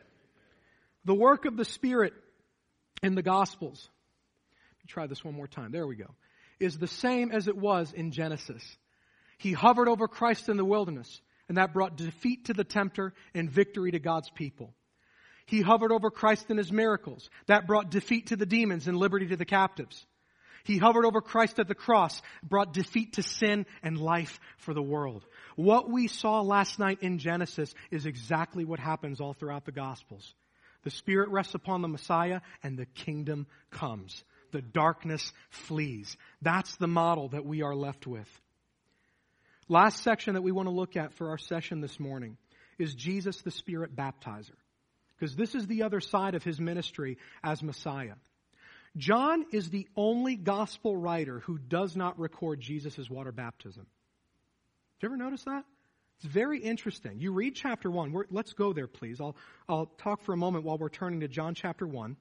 The work of the Spirit in the Gospels, let me try this one more time. There we go. Is the same as it was in Genesis. He hovered over Christ in the wilderness, and that brought defeat to the tempter and victory to God's people. He hovered over Christ in His miracles. That brought defeat to the demons and liberty to the captives. He hovered over Christ at the cross, brought defeat to sin and life for the world. What we saw last night in Genesis is exactly what happens all throughout the Gospels. The Spirit rests upon the Messiah, and the kingdom comes. The darkness flees. That's the model that we are left with. Last section that we want to look at for our session this morning is Jesus the Spirit baptizer. Because this is the other side of His ministry as Messiah. John is the only gospel writer who does not record Jesus' water baptism. Did you ever notice that? It's very interesting. You read chapter 1. Let's go there, please. I'll talk for a moment while we're turning to John chapter 1.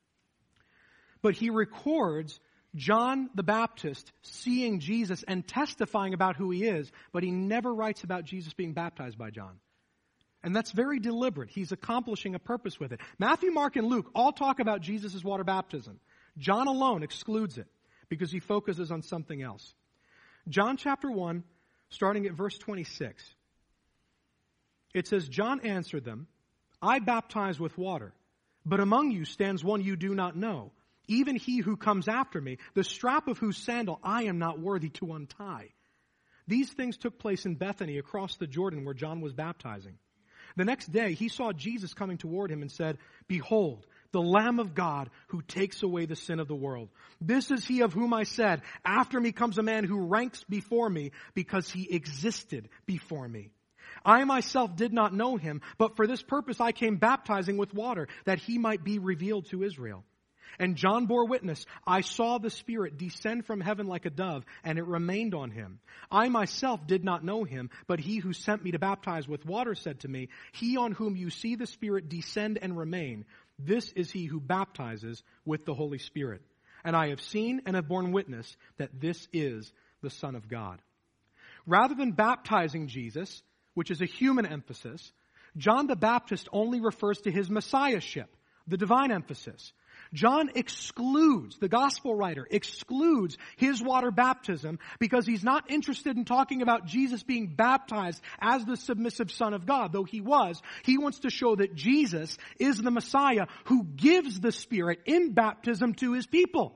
But he records John the Baptist seeing Jesus and testifying about who He is, but he never writes about Jesus being baptized by John. And that's very deliberate. He's accomplishing a purpose with it. Matthew, Mark, and Luke all talk about Jesus' water baptism. John alone excludes it because he focuses on something else. John chapter 1, starting at verse 26. It says, John answered them, I baptize with water, but among you stands one you do not know, even He who comes after me, the strap of whose sandal I am not worthy to untie. These things took place in Bethany across the Jordan where John was baptizing. The next day he saw Jesus coming toward him and said, Behold, the Lamb of God who takes away the sin of the world. This is he of whom I said, after me comes a man who ranks before me because he existed before me. I myself did not know him, but for this purpose I came baptizing with water, that he might be revealed to Israel. And John bore witness, I saw the Spirit descend from heaven like a dove, and it remained on him. I myself did not know him, but he who sent me to baptize with water said to me, he on whom you see the Spirit descend and remain, this is he who baptizes with the Holy Spirit. And I have seen and have borne witness that this is the Son of God. Rather than baptizing Jesus, which is a human emphasis, John the Baptist only refers to his messiahship, the divine emphasis. John excludes, the gospel writer excludes his water baptism because he's not interested in talking about Jesus being baptized as the submissive Son of God, though he was. He wants to show that Jesus is the Messiah who gives the Spirit in baptism to his people.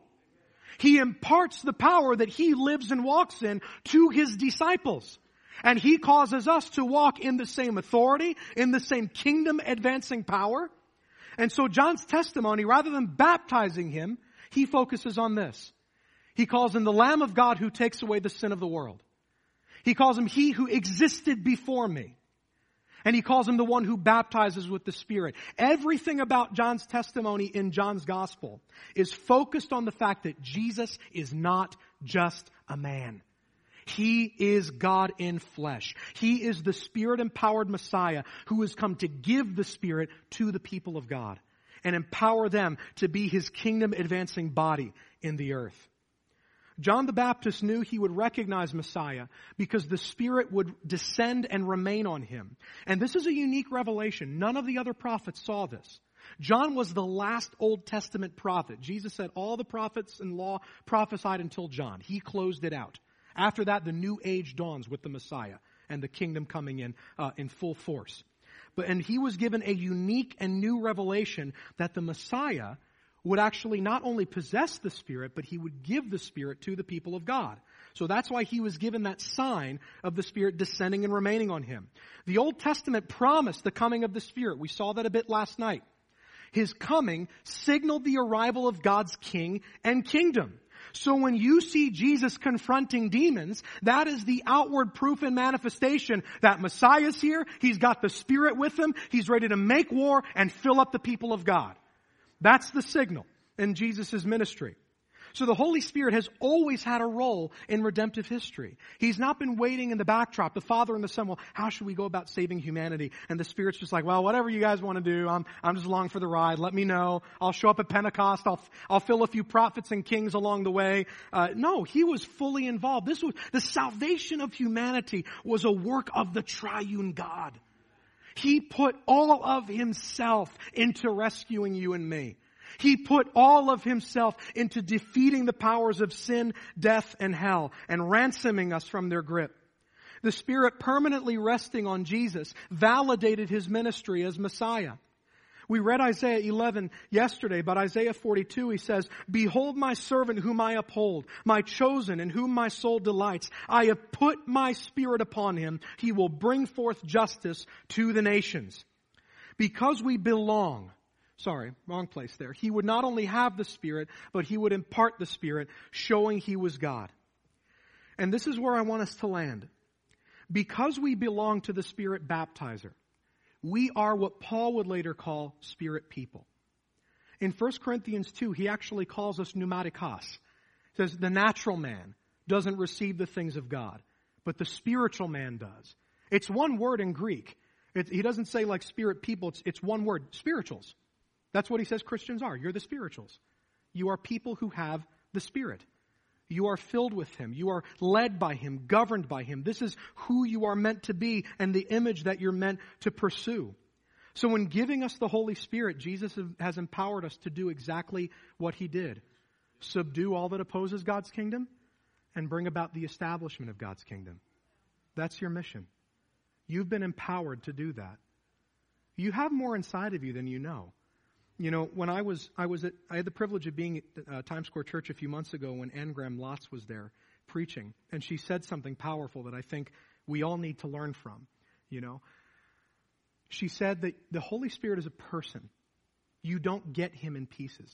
He imparts the power that he lives and walks in to his disciples. And he causes us to walk in the same authority, in the same kingdom advancing power. And so John's testimony, rather than baptizing him, he focuses on this. He calls him the Lamb of God who takes away the sin of the world. He calls him he who existed before me. And he calls him the one who baptizes with the Spirit. Everything about John's testimony in John's gospel is focused on the fact that Jesus is not just a man. He is God in flesh. He is the Spirit-empowered Messiah who has come to give the Spirit to the people of God and empower them to be his kingdom-advancing body in the earth. John the Baptist knew he would recognize Messiah because the Spirit would descend and remain on him. And this is a unique revelation. None of the other prophets saw this. John was the last Old Testament prophet. Jesus said all the prophets and law prophesied until John. He closed it out. After that, the new age dawns with the Messiah and the kingdom coming in full force. And he was given a unique and new revelation that the Messiah would actually not only possess the Spirit, but he would give the Spirit to the people of God. So that's why he was given that sign of the Spirit descending and remaining on him. The Old Testament promised the coming of the Spirit. We saw that a bit last night. His coming signaled the arrival of God's king and kingdom. So when you see Jesus confronting demons, that is the outward proof and manifestation that Messiah's here, he's got the Spirit with him, he's ready to make war and fill up the people of God. That's the signal in Jesus' ministry. So the Holy Spirit has always had a role in redemptive history. He's not been waiting in the backdrop. The Father and the Son, well, how should we go about saving humanity? And the Spirit's just like, well, whatever you guys want to do, I'm just along for the ride. Let me know. I'll show up at Pentecost. I'll fill a few prophets and kings along the way. No, he was fully involved. The salvation of humanity was a work of the triune God. He put all of himself into rescuing you and me. He put all of himself into defeating the powers of sin, death, and hell, and ransoming us from their grip. The Spirit permanently resting on Jesus validated his ministry as Messiah. We read Isaiah 11 yesterday, but Isaiah 42, he says, "Behold my servant whom I uphold, my chosen in whom my soul delights. I have put my Spirit upon him. He will bring forth justice to the nations." Because we belong, wrong place there. He would not only have the Spirit, but he would impart the Spirit, showing he was God. And this is where I want us to land. Because we belong to the Spirit baptizer, we are what Paul would later call Spirit people. In 1 Corinthians 2, he actually calls us pneumatikos. He says the natural man doesn't receive the things of God, but the spiritual man does. It's one word in Greek. He doesn't say like spirit people. It's one word, spirituals. That's what he says Christians are. You're the spirituals. You are people who have the Spirit. You are filled with him. You are led by him, governed by him. This is who you are meant to be and the image that you're meant to pursue. So in giving us the Holy Spirit, Jesus has empowered us to do exactly what he did. Subdue all that opposes God's kingdom and bring about the establishment of God's kingdom. That's your mission. You've been empowered to do that. You have more inside of you than you know. You know, when I had the privilege of being at Times Square Church a few months ago when Anne Graham Lotz was there preaching, and she said something powerful that I think we all need to learn from. You know, she said that the Holy Spirit is a person. You don't get him in pieces.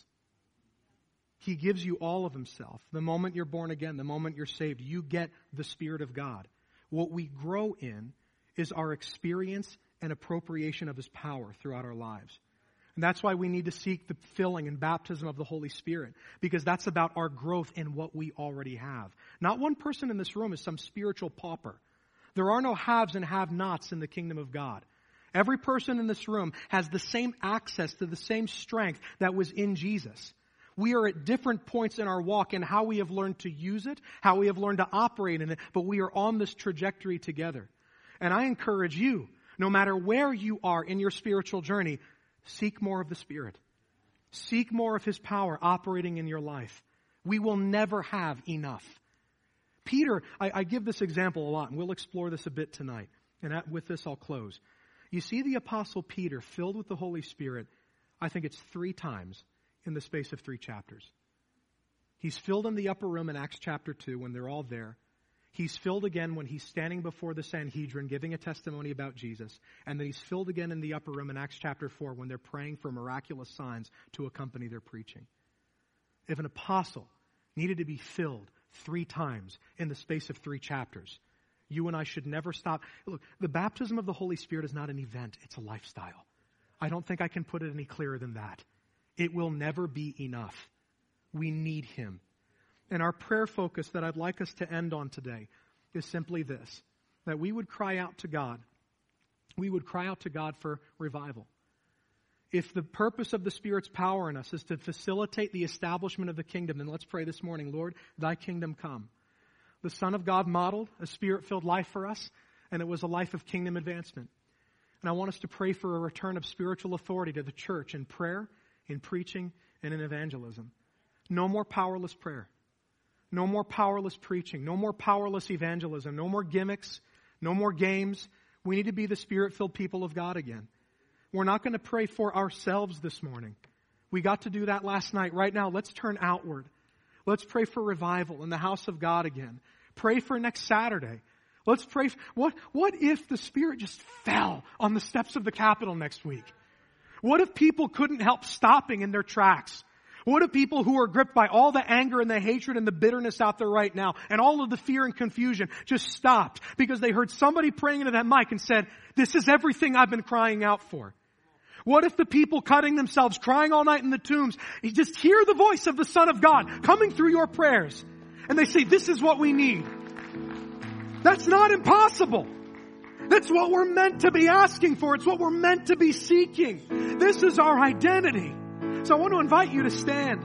He gives you all of himself. The moment you're born again, the moment you're saved, you get the Spirit of God. What we grow in is our experience and appropriation of his power throughout our lives. And that's why we need to seek the filling and baptism of the Holy Spirit, because that's about our growth in what we already have. Not one person in this room is some spiritual pauper. There are no haves and have-nots in the kingdom of God. Every person in this room has the same access to the same strength that was in Jesus. We are at different points in our walk in how we have learned to use it, how we have learned to operate in it, but we are on this trajectory together. And I encourage you, no matter where you are in your spiritual journey, seek more of the Spirit. Seek more of his power operating in your life. We will never have enough. Peter, I give this example a lot, and we'll explore this a bit tonight. And with this, I'll close. You see the Apostle Peter filled with the Holy Spirit, I think it's 3 times in the space of 3 chapters. He's filled in the upper room in Acts chapter 2 when they're all there. He's filled again when he's standing before the Sanhedrin giving a testimony about Jesus. And then he's filled again in the upper room in Acts chapter 4 when they're praying for miraculous signs to accompany their preaching. If an apostle needed to be filled 3 times in the space of 3 chapters, you and I should never stop. Look, the baptism of the Holy Spirit is not an event, it's a lifestyle. I don't think I can put it any clearer than that. It will never be enough. We need him. And our prayer focus that I'd like us to end on today is simply this, that we would cry out to God. We would cry out to God for revival. If the purpose of the Spirit's power in us is to facilitate the establishment of the kingdom, then let's pray this morning, Lord, thy kingdom come. The Son of God modeled a Spirit-filled life for us, and it was a life of kingdom advancement. And I want us to pray for a return of spiritual authority to the church in prayer, in preaching, and in evangelism. No more powerless prayer. No more powerless preaching. No more powerless evangelism. No more gimmicks. No more games. We need to be the Spirit-filled people of God again. We're not going to pray for ourselves this morning. We got to do that last night. Right now, let's turn outward. Let's pray for revival in the house of God again. Pray for next Saturday. Let's pray. What if the Spirit just fell on the steps of the Capitol next week? What if people couldn't help stopping in their tracks? What if people who are gripped by all the anger and the hatred and the bitterness out there right now and all of the fear and confusion just stopped because they heard somebody praying into that mic and said, this is everything I've been crying out for? What if the people cutting themselves, crying all night in the tombs, you just hear the voice of the Son of God coming through your prayers and they say, this is what we need? That's not impossible. That's what we're meant to be asking for. It's what we're meant to be seeking. This is our identity. So I want to invite you to stand.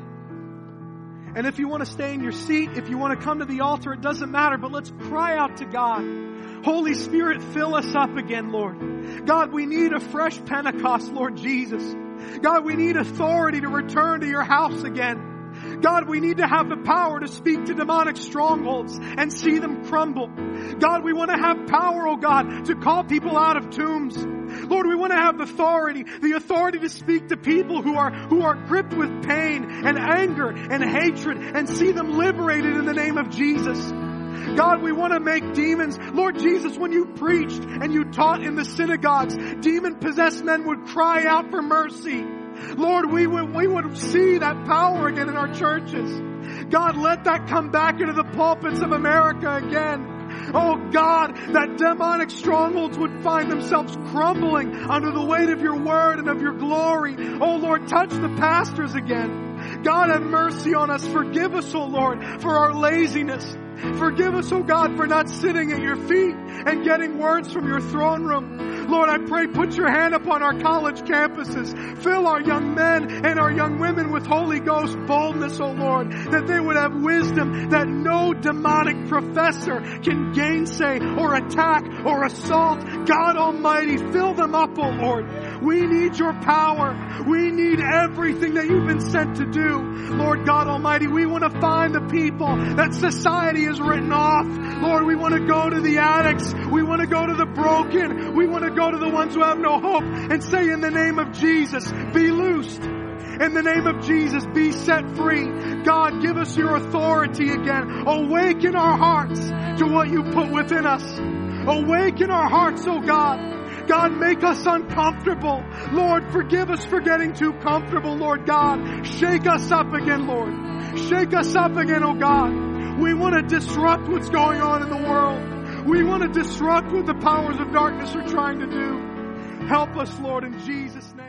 And if you want to stay in your seat, if you want to come to the altar, it doesn't matter, but let's cry out to God. Holy Spirit, fill us up again, Lord. God, we need a fresh Pentecost, Lord Jesus. God, we need authority to return to your house again. God, we need to have the power to speak to demonic strongholds and see them crumble. God, we want to have power, oh God, to call people out of tombs. Lord, we want to have the authority to speak to people who are gripped with pain and anger and hatred and see them liberated in the name of Jesus. God, we want to make demons. Lord Jesus, when you preached and you taught in the synagogues, demon-possessed men would cry out for mercy. Lord, we would see that power again in our churches. God, let that come back into the pulpits of America again. Oh God, that demonic strongholds would find themselves crumbling under the weight of your word and of your glory. Oh Lord, touch the pastors again. God, have mercy on us. Forgive us, oh Lord, for our laziness. Forgive us, oh God, for not sitting at your feet and getting words from your throne room. Lord, I pray, put your hand upon our college campuses. Fill our young men and our young women with Holy Ghost boldness, oh Lord, that they would have wisdom that no demonic professor can gainsay or attack or assault. God Almighty, fill them up, oh Lord. We need your power. We need everything that you've been sent to do. Lord God Almighty, we want to find the people that society has written off. Lord, we want to go to the addicts. We want to go to the broken. We want to go to the ones who have no hope and say, in the name of Jesus, be loosed. In the name of Jesus, be set free. God, give us your authority again. Awaken our hearts to what you put within us. Awaken our hearts, oh God, God, make us uncomfortable. Lord, forgive us for getting too comfortable, Lord God. Shake us up again, Lord. Shake us up again, oh God. We want to disrupt what's going on in the world. We want to disrupt what the powers of darkness are trying to do. Help us, Lord, in Jesus' name.